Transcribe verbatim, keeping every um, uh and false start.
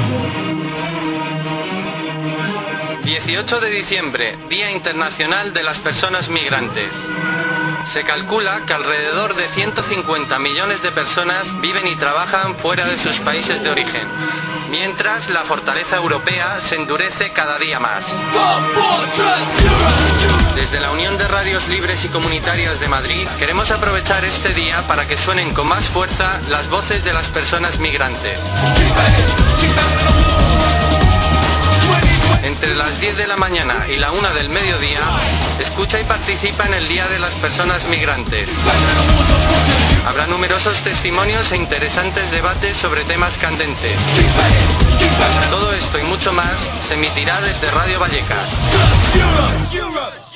dieciocho de diciembre, Día Internacional de las Personas Migrantes. Se calcula que alrededor de ciento cincuenta millones de personas viven y trabajan fuera de sus países de origen, mientras la fortaleza europea se endurece cada día más. Desde la Unión de Radios Libres y Comunitarias de Madrid queremos aprovechar este día para que suenen con más fuerza las voces de las personas migrantes. Entre las diez de la mañana y la una del mediodía, escucha y participa en el Día de las Personas Migrantes. Habrá numerosos testimonios e interesantes debates sobre temas candentes. Todo esto y mucho más se emitirá desde Radio Vallecas.